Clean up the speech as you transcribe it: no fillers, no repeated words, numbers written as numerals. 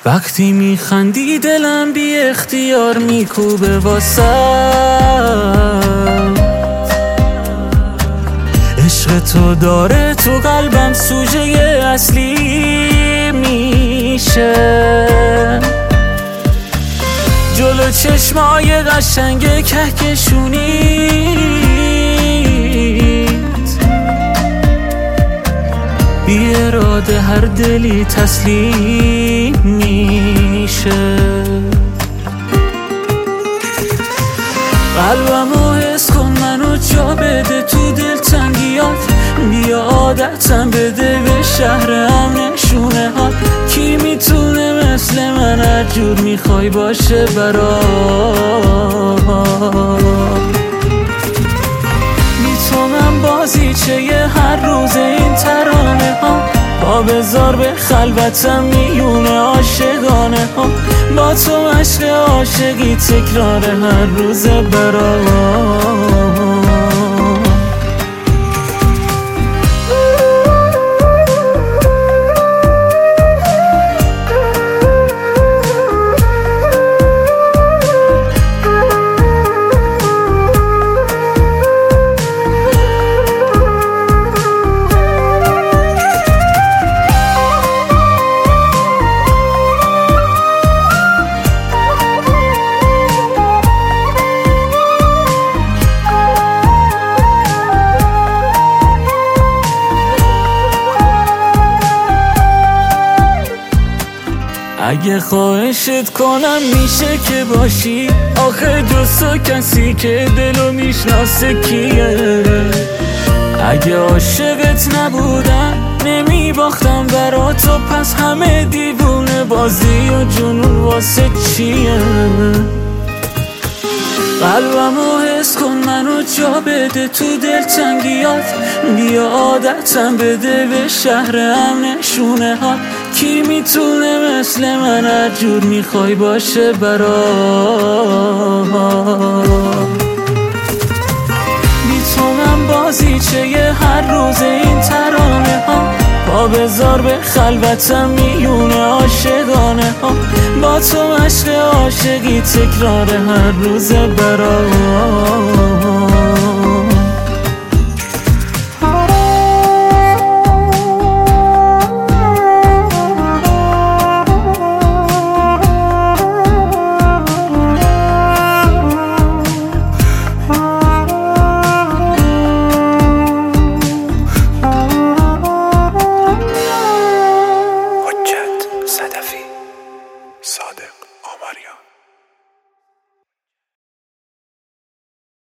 وقتی میخندی دلم بی اختیار میکوبه واسه عشق تو داره تو قلبم سوژه اصلی میشه. جلو چشمای قشنگ کهکشونیت بی اراده هر دلی تسلیم میشه. قلبمو حس کن منو جا بده تو دلتنگیات، بیا عادتم بده به شهرم نشونه ها. کی میتونه مثل من هر جور میخوای باشه بی تو من بازیچه هر روز این ترانه ها. پا بذار به خلوتم میونه عاشقانه ها. با تو عشق عاشقی تکرار هر روز اگه خواهشت کنم میشه که باشی، آخه جز کسی که دلو میشناسه کیه؟ اگه عاشقت نبودم نمیباختم برا تو، پس همه دیوونه بازی و جنون واسه چیه؟ قلبمو حس کن منو جا بده تو دلتنگیات، بیا عادتم بده به شهرم نشونه ها. کی میتونه مثل من هر جور میخوای باشه بی تو من بازیچه هر روز این ترانه ها. پا بذار به خلوتم میونه عاشقانه ها. با تو عشق عاشقی تکرار هر روز صادق آمریان.